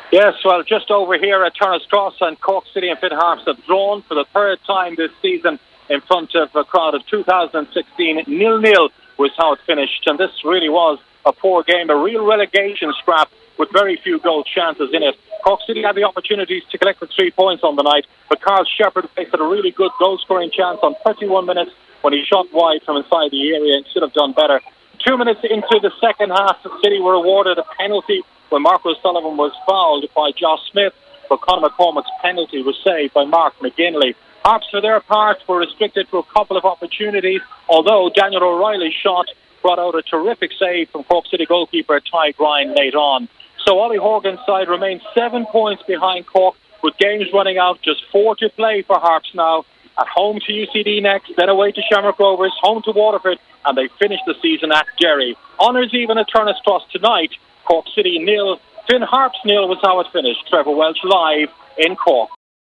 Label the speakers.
Speaker 1: Yes, well, just over here at Turner's Cross, and Cork City and Finn Harps have drawn for the third time this season in front of a crowd of 2016. 0-0 was how it finished, and this really was a poor game, a real relegation scrap with very few goal chances in it. Cork City had the opportunities to collect the 3 points on the night, but Carl Shepherd faced a really good goal-scoring chance on 31 minutes when he shot wide from inside the area and should have done better. 2 minutes into the second half, the City were awarded a penalty when Marco Sullivan was fouled by Josh Smith, but Conor McCormack's penalty was saved by Mark McGinley. Harps, for their part, were restricted to a couple of opportunities, although Daniel O'Reilly's shot brought out a terrific save from Cork City goalkeeper Ty Grine late on. So Ollie Horgan's side remains 7 points behind Cork, with games running out, just 4 to play for Harps now. At home to UCD next, then away to Shamrock Rovers, home to Waterford, and they finish the season at Derry. Honours even at Turner's Cross tonight. Cork City 0, Finn Harps 0 was how it finished. Trevor Welch live in Cork.